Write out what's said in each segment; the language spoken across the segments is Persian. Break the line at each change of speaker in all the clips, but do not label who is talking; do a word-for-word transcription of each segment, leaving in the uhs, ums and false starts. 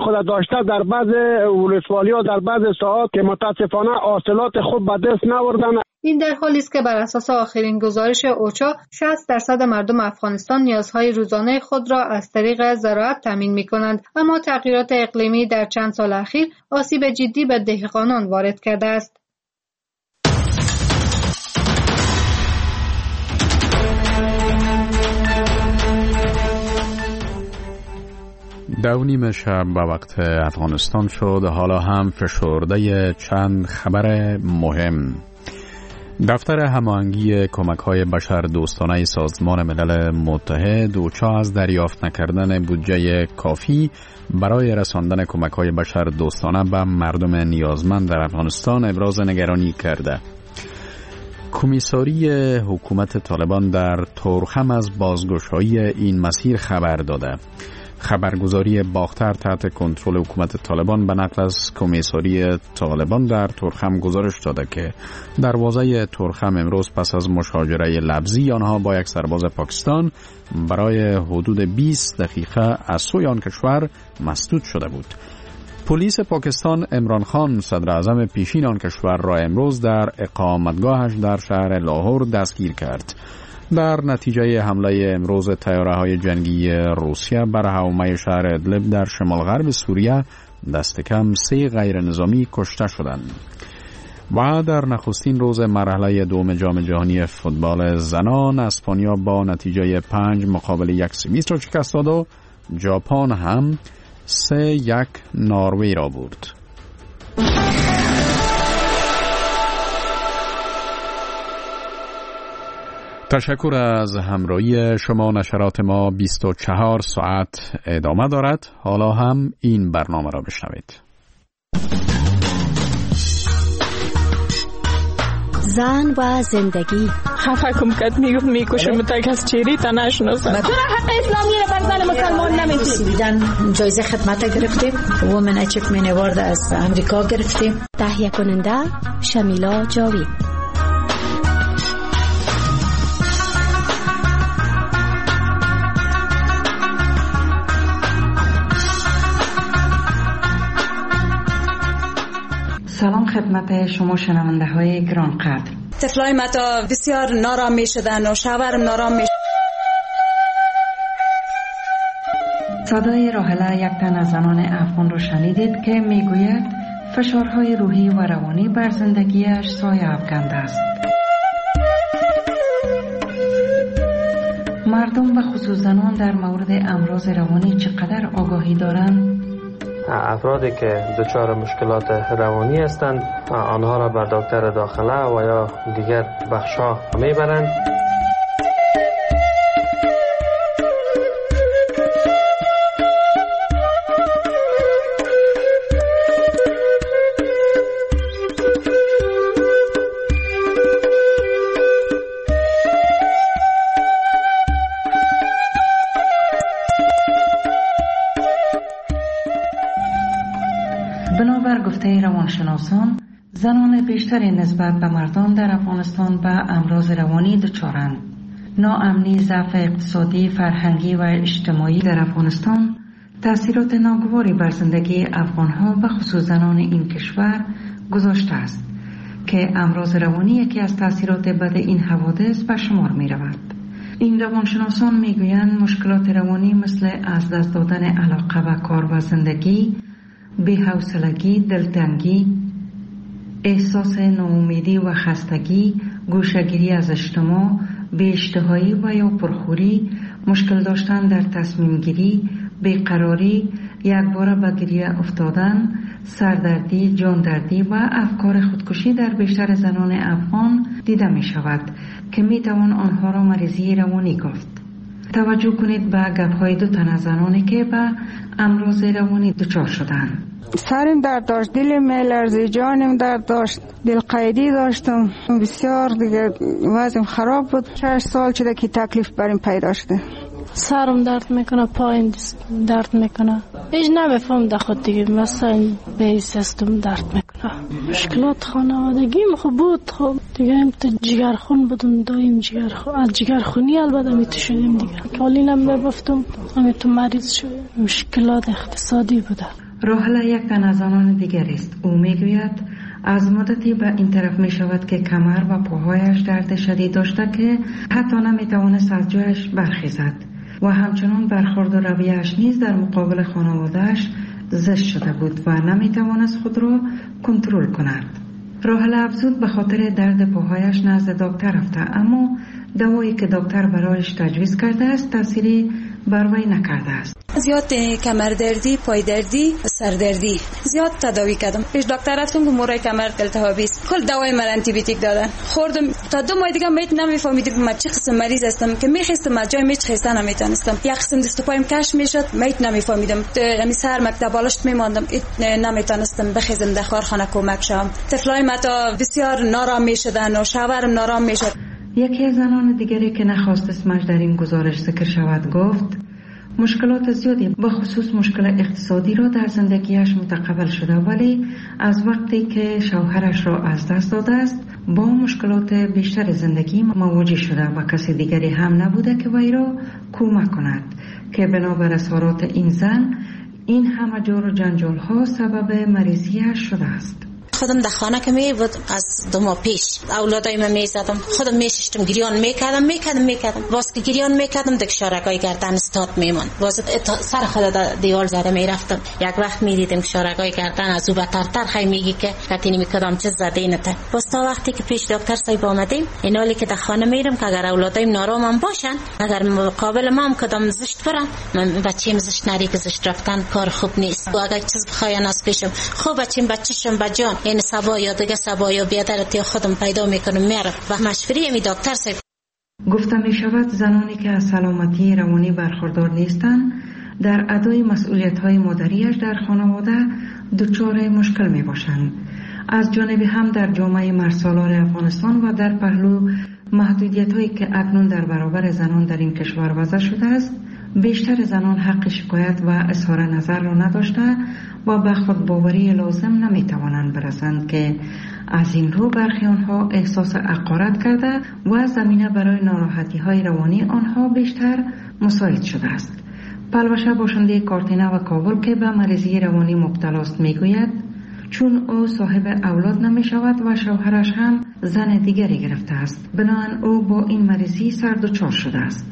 خود داشته در بعض ولسوالی‌ها در بعض ساعات که متاسفانه حاصلات خوب به دست نآوردن.
این در حالی است که بر اساس آخرین گزارش اوچا شصت درصد مردم افغانستان نیازهای روزانه خود را از طریق زراعت تامین می‌کنند، اما تغییرات اقلیمی در چند سال اخیر آسیب جدی به دهقانان وارد کرده است.
دو نیم شب به وقت افغانستان شد. حالا هم فشرده چند خبر مهم. دفتر هماهنگی کمک‌های بشردوستانه سازمان ملل متحد اوچا از دریافت نکردن بودجه کافی برای رساندن کمک‌های بشردوستانه به مردم نیازمند در افغانستان ابراز نگرانی کرده. کمیساری حکومت طالبان در تورخم از بازگشایی این مسیر خبر داده. خبرگزاری باختر تحت کنترل حکومت طالبان به نقل از کمیساری طالبان در تورخم گزارش داده که دروازه تورخم امروز پس از مشاجره لفظی آنها با یک سرباز پاکستان برای حدود بیست دقیقه از سوی آن کشور مسدود شده بود. پلیس پاکستان عمران خان صدر اعظم پیشین آن کشور را امروز در اقامتگاهش در شهر لاهور دستگیر کرد. در نتیجه حمله امروز طیاره‌های جنگی روسیه بر حومه شهر ادلب در شمال غرب سوریه دست کم سه غیر نظامی کشته شدند. و در نخستین روز مرحله دوم جام جهانی فوتبال زنان اسپانیا با نتیجه پنج مقابل یک سوئیس را شکست داد و ژاپن هم سه یک نروژ را برد. تشکر از همراهی شما. نشرات ما بیست و چهار ساعت ادامه دارد. حالا هم این برنامه را بشنوید.
زن و زندگی.
خفه کم کد میگفت میکشم تک از چیری تا نشناسم. چرا حق اسلامی را بر زن مسلمان نمیدید؟
جایزه خدمت گرفتیم. وومن اچیومنت اوارد از امریکا گرفتیم. تهیه کننده شمیلا جاوید.
سلام خدمت شما شنونده های گران قدر.
طفلای متا بسیار نارام می شدن و شوهرم نارام می شدن.
صدای راحله یک تن از زنان افغان رو شنیدید که می گوید فشارهای روحی و روانی بر زندگیش سایه افکنده است. مردم و خصوص زنان در مورد امراض روانی چقدر آگاهی دارند؟
افرادی که دچار مشکلات روانی هستند آنها را به دکتر داخله و یا دیگر بخش‌ها میبرند.
بنابر گفته روانشناسان، زنان بیشتری نسبت به مردان در افغانستان به امراض روانی دچارند. ناامنی، ضعف اقتصادی، فرهنگی و اجتماعی در افغانستان تأثیرات ناگواری بر زندگی افغانها و خصوص زنان این کشور گذاشته است که امراض روانی یکی از تأثیرات بد این حوادث به شمار می رود. این روانشناسان می گویند مشکلات روانی مثل از دست دادن علاقه به کار و زندگی، بی‌حوصلگی، دلتنگی، احساس ناامیدی و خستگی، گوشه‌گیری از اجتماع، بی‌اشتهایی و یا پرخوری، مشکل داشتن در تصمیم گیری، بیقراری، یکباره به گریه افتادن، سردردی، جاندردی و افکار خودکشی در بیشتر زنان افغان دیده می شود که می توان آنها را مریضی روانی گفت. توجه کنید به گپ‌های دو تن از زنانی که به امراض روانی دچار شدند.
سرم درد داشت، دلم میلرزید، جانم درد داشت، دلقیدی داشتم بسیار دیگه، وضعم خراب بود. شش سال شده که تکلیف بریم پیدا شده.
سرم درد میکنه، پایم درد میکنه، هیچ نمیفهم در خود دیگه، مثلا به سیستم درد میکنه. مشکلات خانوادگیم خوب بود، خب دیگه هم تو جگرخون بودم، دایم جگرخون، از جگرخونی البته میتو شدیم دیگه، کالینم میبفتم، همه تو مریض شد. مشکلات اقتصادی بوده.
راحله یک تن از آنان دیگر است. او میگوید از مدتی به این طرف می شود که کمر و پاهایش درد شدید داشته که حتی نمی توانست از جایش برخیزد و همچنان برخورد و رویه‌اش نیز در مقابل خانواده‌اش زشت شده بود و نمی توانست خود را کنترل کند. راحله افزود به خاطر درد پاهایش نزد دکتر رفته، اما دوایی که دکتر برایش تجویز کرده است تأثیری بر وی نکرده است.
زیاد کمر دردی، پای دردی، سر دردی زیاد تداوی کردم. پیش دکتر رفتم که مورای کمر التهابی است. کل دوای من آنتی بیوتیک دادن. خوردم تا دو ماه دیگه میت نمیفهمیدم من چه قسم مریض هستم که میخواستم از جای میت خسته نمیتونستم. یک قسم دست و پایم کش میشد، میت نمیفهمیدم. امی سر مکتب بالشت میماندم، نمیتونستم بخیزم در کارخانه کمک شم. طفلای ما تا بسیار نارام میشدن و شوهرم نارام میشد.
یکی از زنان دیگری که نخواست اسمش در این گزارش ذکر شود گفت مشکلات زیادی به خصوص مشکل اقتصادی را در زندگیش متقبل شده، ولی از وقتی که شوهرش را از دست داده است با مشکلات بیشتر زندگی مواجه شده و کسی دیگری هم نبوده که وی را کمک کند که بنابر اظهارات این زن این همه جور و جنجال ها سبب مریضیش شده است.
خودم در خانه که می بود از دو ماه پیش اولادای من می زدم، خودم می ششتم گریان می کردم می کردم می کردم باز که گریان می کردم دک شارگای گردن استاد میمون، باز سر خود دیوال زده می رفتم. یک وقت می دیدم شارگای گردن از او بترتر خی میگی که کتی نمی کدام چیز زده اینته. باز تا وقتی که پیش دکتر صاحب آمدیم اینالی که در خانه میرم که اگر اولادایم نارامم باشن، اگر مقابل ما هم کدام زشت برم، من بچه‌م زشت نری که زشت رفتن کار خوب نیست و اگر چیز بخواین از پیشم خوب بچه‌م بچه‌شم بجان این سبا یا دیگه سبا یا بیادرتی خودم پیدا میکنم میرم و مشوری می دکتر صاحب.
گفته می شود زنانی که از سلامتی روانی برخوردار نیستند در ادای مسئولیت های مادریش در خانواده دچار مشکل می باشند. از جانب هم در جامعه مرسالار افغانستان و در پهلو محدودیت هایی که اکنون در برابر زنان در این کشور وضع شده است، بیشتر زنان حق شکایت و اظهار نظر را نداشته و به خود باوری لازم نمی توانند برسند که از این رو برخی آنها احساس حقارت کرده و زمینه برای ناراحتی های روانی آنها بیشتر مساعد شده است. پلوشه باشنده کارتینه و کابل که به مریضی روانی مبتلا است میگوید چون او صاحب اولاد نمی شود و شوهرش هم زن دیگری گرفته است، بنابراین او با این مریضی سر دچار شده است.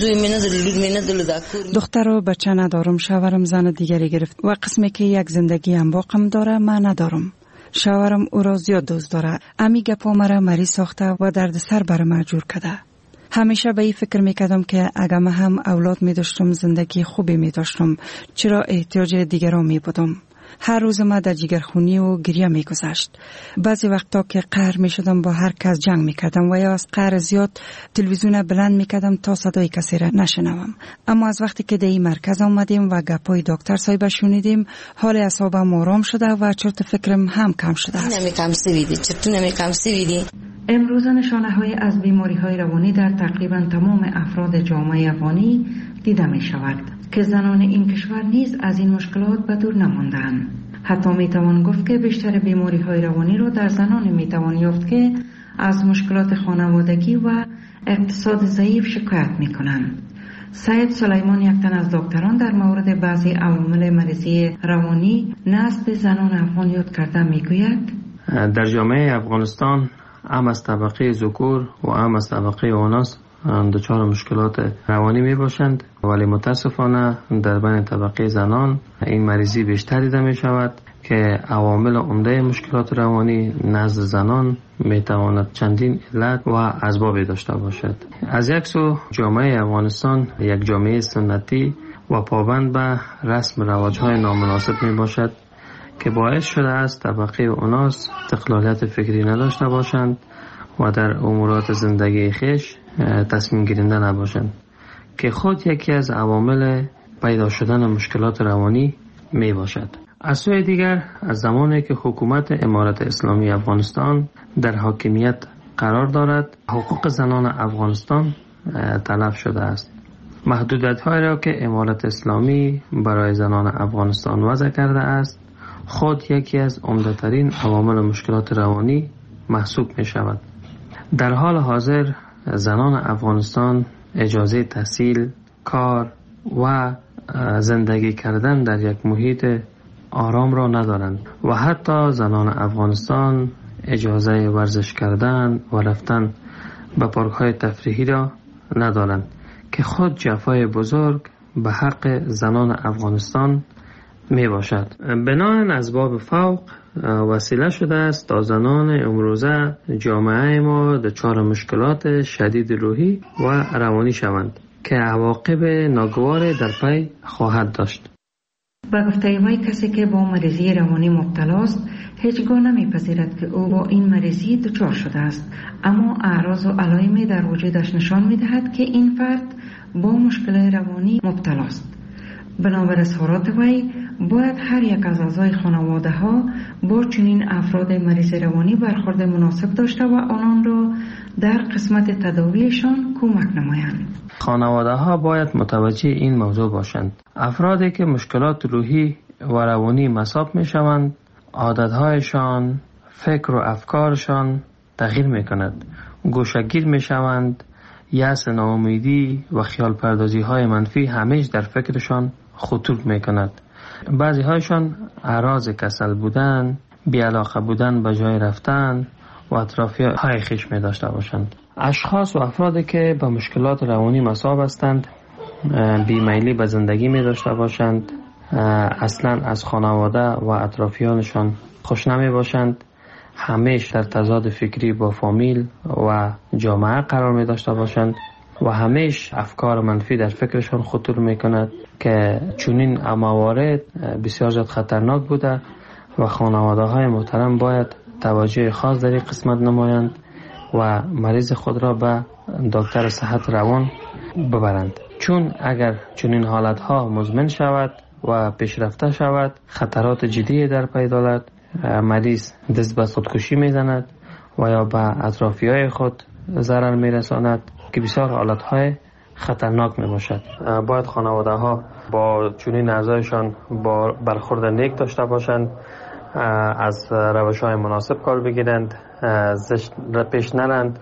دختر و بچه ندارم، شوهرم زن دیگری گرفت و قسمی که یک زندگی هم باقم داره من ندارم. شوهرم او را زیاد دوست داره، امی گپا مرا مریض ساخته و درد سر بر مجبور کرده. همیشه به این فکر میکردم که اگر من هم اولاد می داشتم زندگی خوبی می داشتم، چرا احتیاج دیگران می بودم. هر روز ما در جگرخونی و گریه می گذشت. بعضی وقتا که قهر می شدم با هر کس جنگ می کردم و یا از قهر زیاد تلویزیون بلند می کردم تا صدای کسی را نشنوم. اما از وقتی که در این مرکز آمدیم و گپای دکتر صاحب شنیدیم، حال اعصابم آرام شده و چرت فکرم هم کم شده است.
نمی کم سویدی چرت نمی کم سویدی.
امروز نشانه های از بیماری های روانی در تقریبا تمام افراد جامعه افغانی دیده می شود که زنان این کشور نیز از این مشکلات به دور نماندند. حتی می توان گفت که بیشتر بیماری های روانی را در زنان می توان یافت که از مشکلات خانوادگی و اقتصاد ضعیف شکایت می کنند. سید سلیمان یک تن از دکتران در مورد بعضی عوامل مریضی روانی نزد زنان افغان یاد کرده می گوید
در جامعه افغانستان هم از طبقه ذکور و هم از طبقه اناث دچار مشکلات روانی می باشند، ولی متاسفانه در بین طبقه زنان این مریضی بیشتر دیده می شود که عوامل عمده مشکلات روانی نزد زنان می تواند چندین علت و اسباب داشته باشد. از یک سو جامعه افغانستان یک جامعه سنتی و پابند به رسم رواج‌های نامناسب می باشد که باعث شده است طبقه اناث استقلالیت فکری نداشته باشند و در امورات زندگی خویش تصمیم گیرنده نباشند که خود یکی از عوامل پیدا شدن مشکلات روانی می باشد. از سوی دیگر از زمانی که حکومت امارت اسلامی افغانستان در حاکمیت قرار دارد، حقوق زنان افغانستان تلف شده است. محدودیت‌هایی را که امارت اسلامی برای زنان افغانستان وضع کرده است خود یکی از عمده‌ترین عوامل مشکلات روانی محسوب می شود. در حال حاضر زنان افغانستان اجازه تحصیل، کار و زندگی کردن در یک محیط آرام را ندارند و حتی زنان افغانستان اجازه ورزش کردن و رفتن به پارک های تفریحی را ندارند که خود جفای بزرگ به حق زنان افغانستان می باشد. بناهن اسباب فوق وسیله شده است تا زنان امروزه جامعه ما دچار مشکلات شدید روحی و روانی شوند که عواقب ناگوار در پی خواهد داشت.
با گفته وی کسی که با مریضی روانی مبتلا است هیچگاه نمیپذیرد که او با این مریضی دچار شده است، اما اعراض و علائمی در وجودش نشان میدهد که این فرد با مشکل روانی مبتلا است. بنابر اظهارات وی باید هر یک از اعضای خانواده ها با چنین افراد مریض روانی برخورد مناسب داشته و آنان را در قسمت تداویشان کمک نمایند.
خانواده ها باید متوجه این موضوع باشند. افرادی که مشکلات روحی و روانی مصاب می شوند، عادتهایشان، فکر و افکارشان تغییر می کند. گوشه‌گیر می شوند، یأس، ناامیدی و خیال پردازی های منفی همیشه در فکرشان خطور می کند. بعضی هایشان اعراض کسل بودن، بی‌علاقه بودن به جای رفتن و اطرافی های خیش می داشته باشند. اشخاص و افرادی که به مشکلات روانی مصاب هستند بیمیلی به زندگی می داشته باشند، اصلا از خانواده و اطرافیانشان خوش نمی باشند، همیشه در تضاد فکری با فامیل و جامعه قرار می داشته باشند و همیشه افکار منفی در فکرشان خطور می کند که چنین موارد بسیار زیاد خطرناک بوده و خانواده های محترم باید توجه خاص در این قسمت نمایند و مریض خود را به دکتر صحت روان ببرند، چون اگر چنین حالت ها مزمن شود و پیشرفته شود خطرات جدی در پی دارد. مریض دست به خودکشی میزند و یا به اطرافی های خود ضرر میرساند که بسیار حالت های خطرناک می باشد. باید خانواده ها با چنین اعضایشان با برخورد نیک داشته باشند، از روش های مناسب کار بگیرند، زشت پیش نرند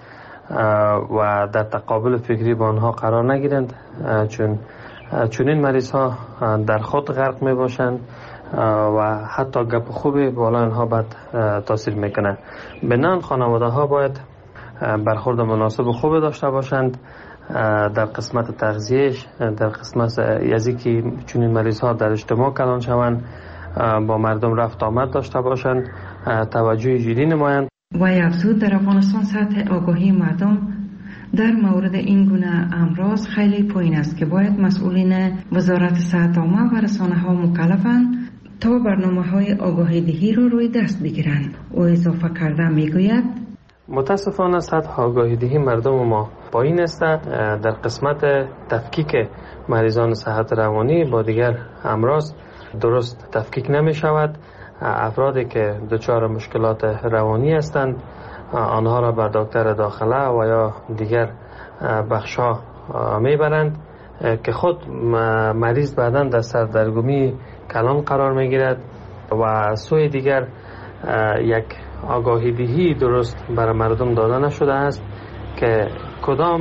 و در تقابل فکری با آنها قرار نگیرند، چون چنین مریض ها در خود غرق می باشند و حتی گپ خوبی بالا آنها بد تاثیر میکنه. بنان خانواده ها باید برخورد مناسب و خوب داشته باشند در قسمت تغذیهش، در قسمت یزی که چنین مریض ها در اجتماع کلان شوند، با مردم رفت آمد داشته باشند، توجه جدی نمایند.
و افزود در افغانستان سطح آگاهی مردم در مورد این گونه امراض خیلی پایین است که باید مسئولین وزارت صحت عامه و رسانه ها مکلفند تا برنامه های آگاهی دهی را روی دست بگیرند. او اضافه کرده میگوید
متاسفانه سطح آگاهی دهی مردم ما پایین است. در قسمت تفکیک مریضان صحت روانی با دیگر امراض درست تفکیک نمی شود. افرادی که دچار مشکلات روانی هستند آنها را به دکتر داخله و یا دیگر بخشا میبرند که خود مریض بعداً در سردرگمی کلان قرار میگیرد و سوی دیگر یک آگاهی دهی درست برای مردم داده نشده است که کدام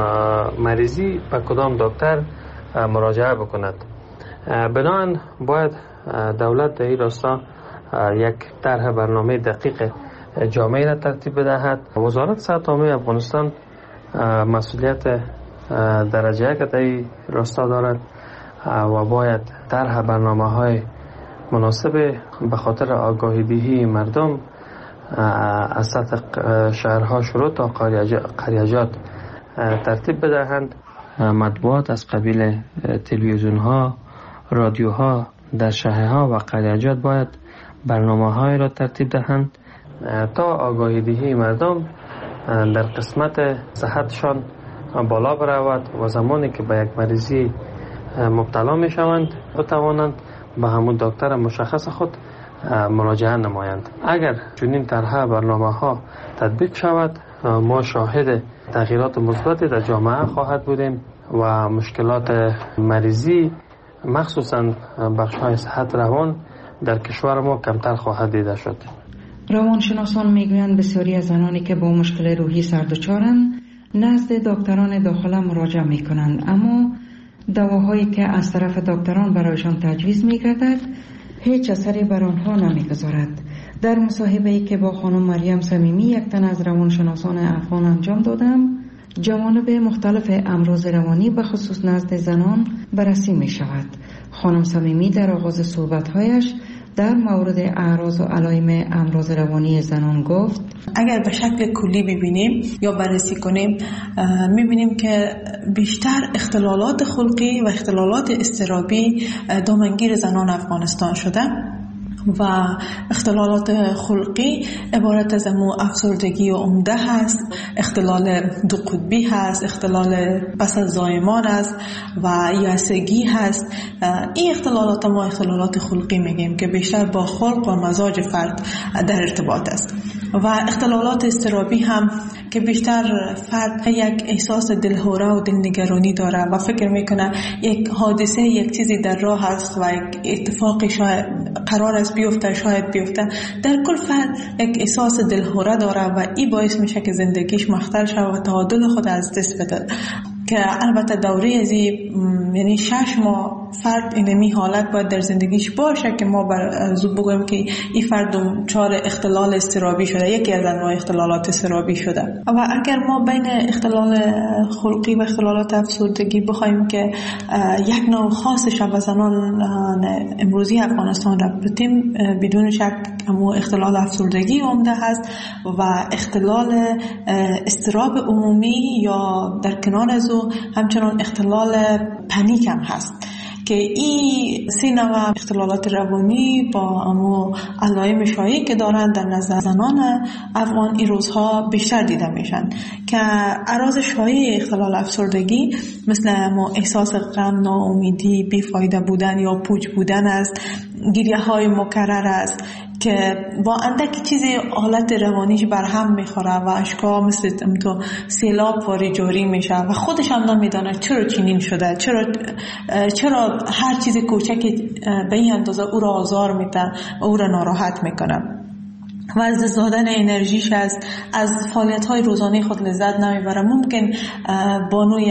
مریضی به کدام دکتر مراجعه بکند. بنابراین باید دولت در این راستا یک طرح برنامه دقیق جامعه را ترتیب بدهد. وزارت صحت عامه افغانستان مسئولیت درجه یک در این راستا دارد و باید طرح برنامه های مناسب به خاطر آگاهی دهی مردم از سطح شهرها شروع تا قریجات ترتیب بدهند. مطبوعات از قبیل تلویزیون ها، رادیو ها در شهرها و قریجات باید برنامه های را ترتیب دهند تا آگاهی دهی مردم در قسمت صحتشان بالا برود و زمانی که به یک مریضی مبتلا می شوند بتوانند به همون دکتر مشخص خود مراجعه نمایند. اگر چنین طرح برنامه ها تطبیق شود ما شاهد تغییرات مثبتی در جامعه خواهد بودیم و مشکلات مریضی مخصوصا بخش های صحت روان در کشور ما کمتر خواهد دیده شد.
روانشناسان میگویند بسیاری از زنانی که با مشکل روحی سردچارند نزد دکتران داخله مراجعه میکنند، اما دواهایی که از طرف دکتران برایشان تجویز میگردد هیچ اثری بر آنها نمیگذارد. در مصاحبه‌ای که با خانم مریم صمیمی یک تن از روانشناسان افغان انجام دادم، جوانب مختلف امراض روانی به خصوص نزد زنان بررسی می شود. خانم صمیمی در آغاز صحبت‌هایش در مورد اعراض و علائم امراض روانی زنان گفت:
اگر به شکل کلی ببینیم یا بررسی کنیم، می‌بینیم که بیشتر اختلالات خلقی و اختلالات اضطرابی دامنگیر زنان افغانستان شده و اختلالات خلقی عبارت از امو افسردگی عمده هست، اختلال دو قطبی هست، اختلال پس از زایمان است و یائسگی هست. این اختلالات ما اختلالات خلقی میگیم که بیشتر با خلق و مزاج فرد در ارتباط است. و اختلالات اضطرابی هم که بیشتر فرد یک احساس دلهوره و دلنگرانی داره و فکر میکنه یک حادثه، یک چیزی در راه است و یک اتفاقی شاید قرار است بیفته، شاید بیفته. در کل فرد یک احساس دلهوره داره و این باعث میشه که زندگیش مختل شود و تعادل خود از دست بده. که البته دوره ازی یعنی شش ماه فرد اینمی حالت باید در زندگیش باشه که ما بر زود بگویم که این فرد دچار اختلال اضطرابی شده، یکی از انواع اختلالات اضطرابی شده. و اگر ما بین اختلال خلقی و اختلالات افسردگی بخوایم که یک نوع خاصش و زنان امروزی افغانستان را بتیم، بدون شک همون اختلال افسردگی عمده هست و اختلال اضطراب عمومی یا در کنار از او همچنان اختلال پنیک هم هست که این سه نوع اختلالات روانی با امو علائم شایعی که دارن در نظر زنان افغان این روزها بیشتر دیده میشن که اعراض شایع اختلال افسردگی مثل امو احساس غم، ناامیدی، بیفایده بودن یا پوچ بودن است، گریه های مکرر است که با اندک چیزی حالت روانیش برهم میخوره و اشکا مثل تو سیلاب واری جاری میشه و خودش هم نمیدانه چرا چنین شده، چرا چرا هر چیز کوچکی به این اندازه او را آزار میده و او را ناراحت میکنه و از دست دادن انرژیش است، از فعالیت‌های روزانه خود لذت نمیبره. ممکن بانوی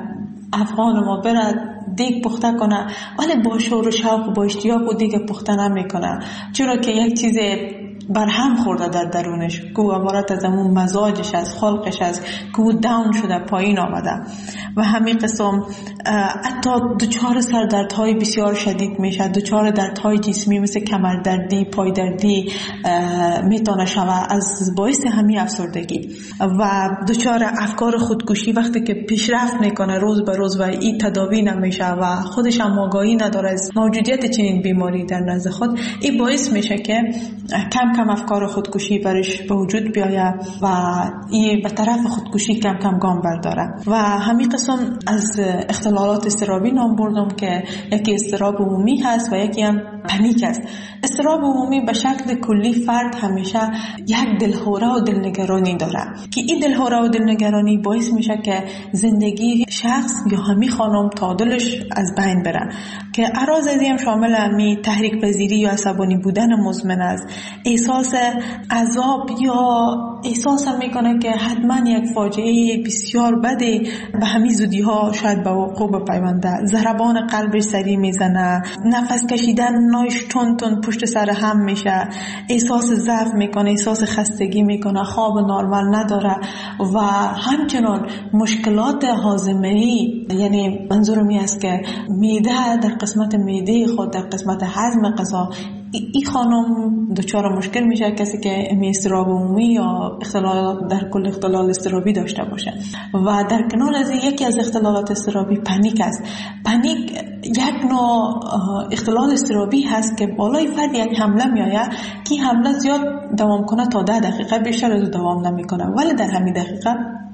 افغان ما برد دیگ پخته کنه ولی با شور و شوق و با اشتیاق و دیگ پخته نمیکنه، چرا که یک چیز برهم خورده در درونش که عبارت از همون مزاجش است، خلقش است که او داون شده، پایین آمده و همین قسم حتی دچار سردردهای بسیار شدید میشه، دچار دردهای جسمی مثل کمردردی، پایدردی میتونه شوه از باعث همین افسردگی و دچار افکار خودکشی وقتی که پیشرفت میکنه روز به روز و این تداوی نمیشه و خودش هم آگاهی نداره از موجودیت چنین بیماری در نزد خود، این باعث میشه که کم کم افکار خودکشی برش به وجود بیایه و این به طرف خودکشی کم کم گام برداره. و همین قسم از اختلالات اضطرابی نام بردم که یکی اضطراب عمومی هست و یکی هم پنیک است. اضطراب عمومی به شکل کلی فرد همیشه یک دلهوره و دلنگرانی داره که این دلهوره و دلنگرانی باعث میشه که زندگی شخص یا همین خانم تعادلش از بین بره که اعراض ازی هم شامل همی تحریک پذیری یا عصبانی بودن مزمن است، احساس عذاب یا احساس میکنه که حتما یک فاجعه بسیار بده به همین زودی ها شاید به وقوع بپیونده، ضربان قلبش سریع میزنه، نفس کشیدن نایش تون تون پشت سر هم میشه، احساس ضعف میکنه، احساس خستگی میکنه، خواب نرمال نداره و همچنان مشکلات هاضمه‌ای، یعنی منظورم این است که معده در قسمت معده خود، در قسمت هضم غذا این خانم دچار مشکل میشه کسی که اضطراب عمومی یا اختلال در کل اختلال اضطرابی داشته باشه. و در کنار از یکی از اختلالات اضطرابی پنیک است. پنیک یک نوع اختلال اضطرابی هست که بالای فرد یک حمله میآید که حمله زیاد دوام کنه تا ده دقیقه، بیشتر از دوام نمیکنه، ولی در همین دقیقه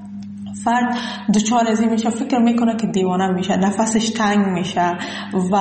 فرد دچار ازی میشه، فکر میکنه که دیوانه میشه، نفسش تنگ میشه و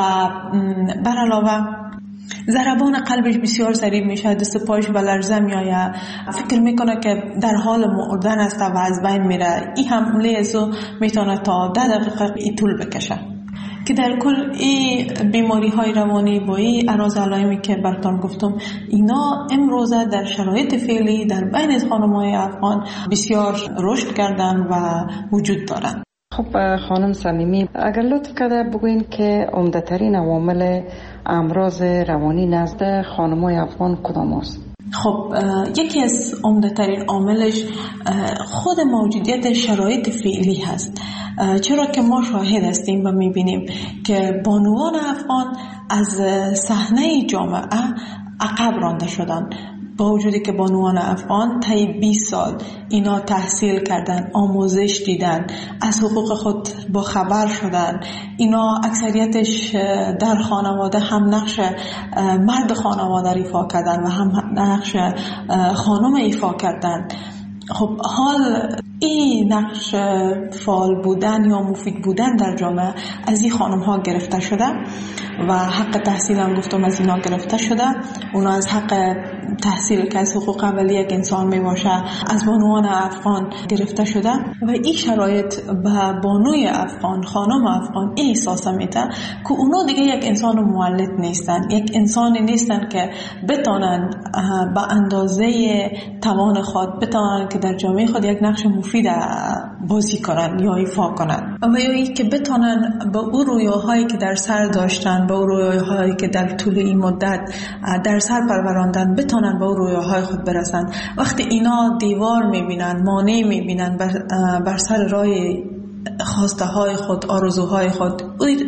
بر علاوه ضربان قلبش بسیار سریع میشه، دست پایش به لرزه میآید، فکر میکنه که در حال مردن است و از بین میره. این حمله ازو میتونه تا ده دقیقه ای طول بکشه که در کل این بیماری های روانی با این اعراض علائمی که براتون گفتم اینا امروزه در شرایط فعلی در بین خانم‌های افغان بسیار رشد کردن و وجود دارن.
خب خانم صمیمی، اگر لطف کرده بگوین که عمده‌ترین عوامل امراض روانی نزد خانم‌های افغان کدام است؟
خب یکی از عمده‌ترین عاملش خود موجودیت شرایط فعلی هست، چرا که ما شاهد هستیم و می‌بینیم که بانوان افغان از صحنه جامعه عقب رانده شدن. با وجودی که بانوان افغان طی بیست سال اینا تحصیل کردن، آموزش دیدن، از حقوق خود با خبر شدن، اینا اکثریتش در خانواده هم نقش مرد خانواده ایفا کردن و هم نقش خانم ایفا کردن. خب حال این نقش فعال بودن یا مفید بودن در جامعه از این خانم ها گرفته شده و حق تحصیل هم گفتم از اینا گرفته شده. اونا از حق تحصیل که از حقوق اولیه یک انسان می باشه از بانوان افغان گرفته شده و این شرایط به بانوی افغان، خانم افغان این احساس میده که اونا دیگه یک انسان مولد نیستن، یک انسانی نیستن که بتونن به اندازه توان خود بتونن که در جامعه خود یک نقش مفید بازی کنن یا ایفا کنن و یا ای که بتونن به اون رویاهایی که در سر داشتن، به اون رویاهایی که در طول این مدت در سر پروراندن بتونن به اون رویاهای خود برسن. وقتی اینا دیوار میبینن، مانع میبینن بر, بر سر راه خواسته های خود، آرزوهای خود،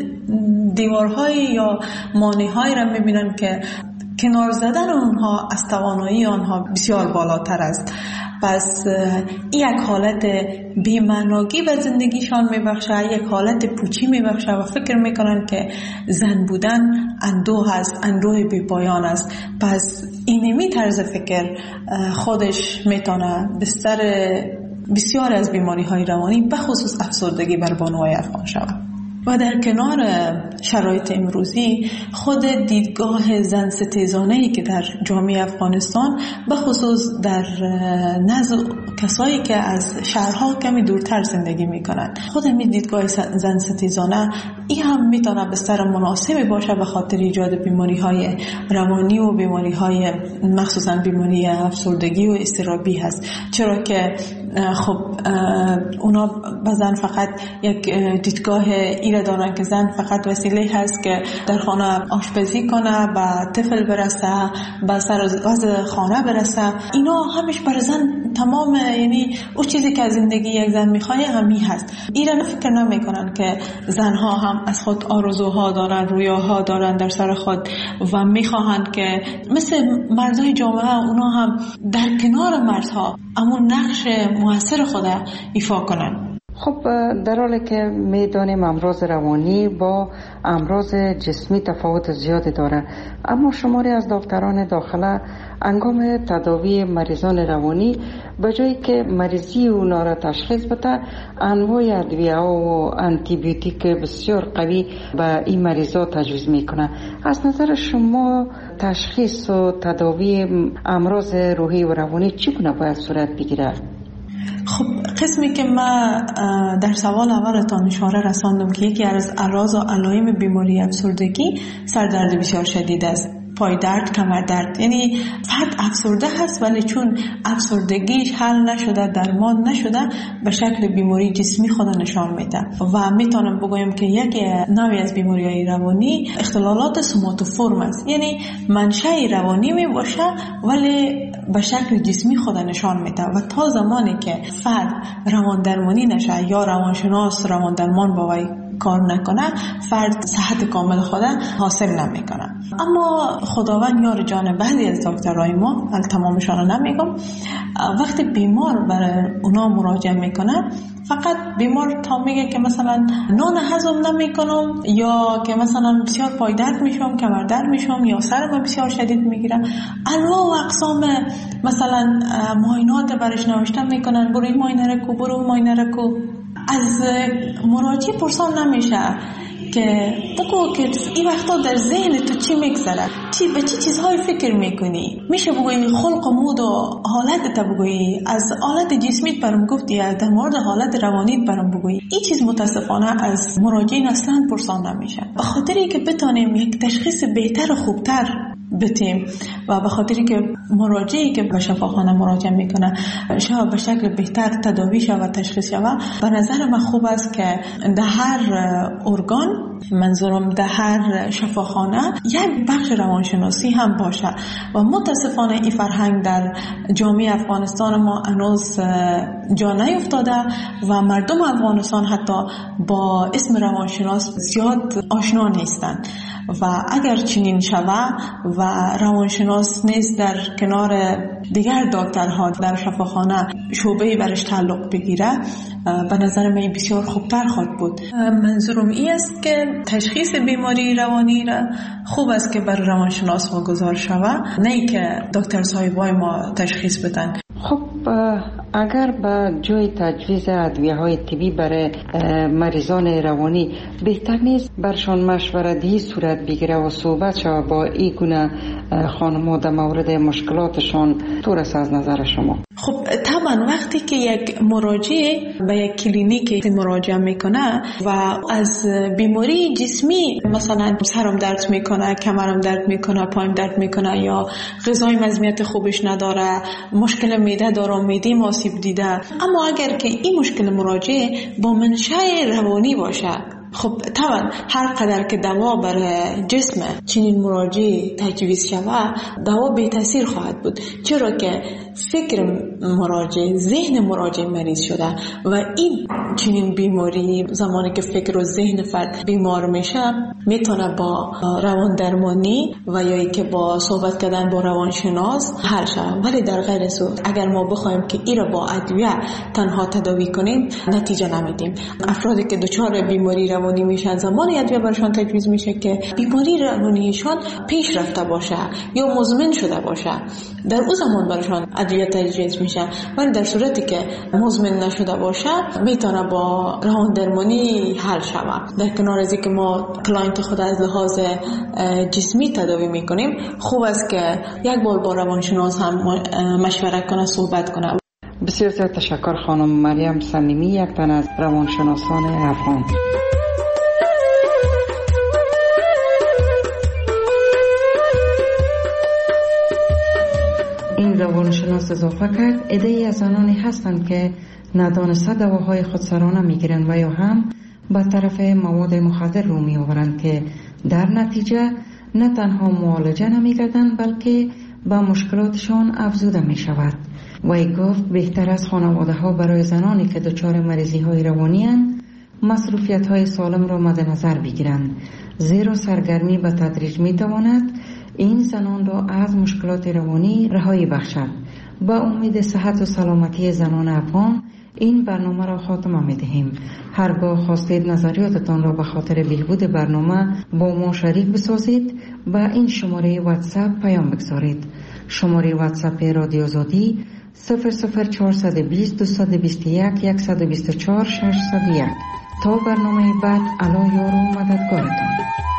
دیوارهای یا مانع‌هایی را میبینن که کنار زدن اونها از توانایی آنها بسیار بالاتر است. پس یک حالت بی‌معنایی به زندگیشان میبخشه، یک حالت پوچی میبخشه و فکر میکنن که زن بودن اندوه است، اندوه بی پایان است. پس اینمی طرز فکر خودش میتونه بستر بسیار از بیماری های روانی به خصوص افسردگی بر بانوهای افغان شود. و در کنار شرایط امروزی خود دیدگاه زن ستیزانه‌ای که در جامعه افغانستان به خصوص در نزد کسایی که از شهرها کمی دورتر زندگی میکنند، خود همین دیدگاه زن ستیزانه این هم میتونه بستر مناسبی باشه به خاطر ایجاد بیماری های روانی و بیماری های مخصوصا بیماری افسردگی و اضطرابی هست. چرا که خب اونا بزن فقط یک دیدگاه ایره دارن که زن فقط وسیله هست که در خانه آشپزی کنه، به طفل برسه، به سر وضع خانه برسه. اینا همش برای زن تمام، یعنی اون چیزی که از زندگی یک زن میخواه همین هست. ایران فکر نمیکنن که زنها هم از خود آرزوها دارن، رویاها دارن در سر خود و میخواهند که مثل مردای جامعه اونا هم در کنار مردها همون نقش موثر خود ایفا کنن.
خب در حالی که میدانیم امراض روانی با امراض جسمی تفاوت زیادی داره، اما شماری از دکتران داخله انگام تداوی مریضان روانی به جایی که مریضی اونا را تشخیص بده، انواع ادویه و آنتی بیوتیک بسیار قوی به این مریضا تجویز میکنه. از نظر شما تشخیص و تداوی امراض روحی و روانی چگونه باید صورت بگیره؟
خب قسمی که من در سوال اولتان اشاره رساندم که یکی از اعراض و علائم بیماری افسردگی سردرد بسیار شدید است، پای درد، کمر درد. یعنی فرد افسرده هست ولی چون افسردگیش حل نشده، درمان نشده، به شکل بیماری جسمی خود نشان میده و میتونم بگویم که یک نوعی از بیماری‌های روانی اختلالات سوماتوفورم است. یعنی منشأ روانی می باشه ولی به شکل جسمی خود نشان میده و تا زمانی که فرد روان درمانی نشه یا روانشناس روان درمان با وی کار نکنه، فرد صحت کامل خود حاصل نمیکنه. اما خداوند یار جان بعضی از دکترای ما، تمامشان نمیگم، وقتی بیمار برای اونا مراجعه میکنه فقط بیمار تا میگه که مثلا نان هضم نمیکنم یا که مثلا بسیار پای درد میشم، کمر درد میشم یا سرم بسیار شدید میگیرم، انواع و اقسام مثلا معاینات برش نوشته میکنن، برو این معاینه رو کو، برو معاینه رو کو. از مراجع پرسان نمیشه که بگو که این وقتا در ذهن تو چی میگذره، چی به چی چیزهای فکر میکنی. میشه بگویی خلق و مود و حالت تا بگویی، از حالت جسمیت برام گفتی، در مورد حالت روانیت برام بگویی. این چیز متاسفانه از مراجعین اصلا پرسان نمیشه. به خاطری که بتونیم یک تشخیص بهتر و خوبتر بتیم و به خاطری که مراجعی که به شفاخانه مراجعه میکنه شاید به شکل بهتر تداوی شود و تشخیص شود، به نظر من خوب است که در هر ارگان، منظورم در هر شفاخانه، یک بخش روانشناسی هم باشه و متاسفانه این فرهنگ در جامعه افغانستان ما هنوز جا نیفتاده و مردم افغانستان حتی با اسم روانشناس زیاد آشنا نیستند و اگر چنین شود و روانشناس نیز در کنار دیگر دکترها در شفاخانه شعبه‌ای برش تعلق بگیره، به نظر من بسیار خوبتر خواهد بود. منظورم این است که تشخیص بیماری روانی را خوب است که بر روانشناس واگذار شود، نه ای که دکتر صاحبای ما تشخیص بدن.
خب اگر به جای تجویز ادویه‌های طبی برای مریضان روانی بهتر نیست برشان مشورتی صورت بگیره و صحبت شود با این گونه خانم‌ها در مورد مشکلاتشان؟ طور است از نظر شما؟
خب طبعا وقتی که یک مراجع به یک کلینیک مراجعه میکنه و از بیماری جسمی، مثلا سرم درد میکنه، کمرم درد میکنه، پایم درد میکنه یا غذای مزمیت خوبش نداره، مشکل معده داره، معده آسیب دیده، اما اگر که این مشکل مراجع با منشأ روانی باشه، خب طبعا هر قدر که دوا برای جسم چنین مراجع تجویز شود، دوا بی تاثیر خواهد بود، چرا که فکر مراجع، ذهن مراجع مریض شده و این چنین بیماری زمانی که فکر و ذهن فرد بیمار میشه میتونه با روان درمانی و یا ای که با صحبت کردن با روانشناس حل شود. ولی در غیر صورت اگر ما بخوایم که این را با ادویه تنها تداوی کنیم نتیجه نمیدیم. افرادی که دچار بیماری روانی میشن زمانی ادویه برشان تجویز میشه که بیماری روانیشان پیش رفته باشه یا مزمن شده باشه، در اون زمان برشان ادویه تجویز میشه. ولی در صورتی که مزمن نشده باشه میتونه با روان درمانی حل شود. در کنار از اینکه ما کلاینت خود از لحاظ جسمی تداوی میکنیم، خوب است که یک بار با روانشناس هم مشورت کنه، صحبت کنه.
بسیار زیاد تشکر خانم مریم صمیمی، یک تن از روانشناسان افغان. این روانشناس اضافه کرد عده‌ای از آنانی هستند که ندانسته دواهای خودسرانه میگیرند و یا هم به طرف مواد مخدر رو میآورند که در نتیجه نه تنها معالجه نمیگردند بلکه به مشکلاتشان افزوده می شود. وی گفت بهتر از خانواده ها برای زنانی که دچار مریضی های روانی اند مصروفیت های سالم را مد نظر بگیرند، زیرا سرگرمی به تدریج می تواند این زنان را از مشکلات روانی رهایی بخشد. با امید صحت و سلامتی زنان افغان این برنامه را خاتمه می دهیم. هرگاه خواستید نظریاتتان را به خاطر بهبود برنامه با ما شریک بسازید با این شماره واتساپ پیام بگذارید. شماره واتساپ رادیو آزادی صفر صفر چهارصد و بیست دویست و بیست و یک صد و بیست و چهار ششصد و یک. تا برنامه بعد، الله یار و مددگارتان.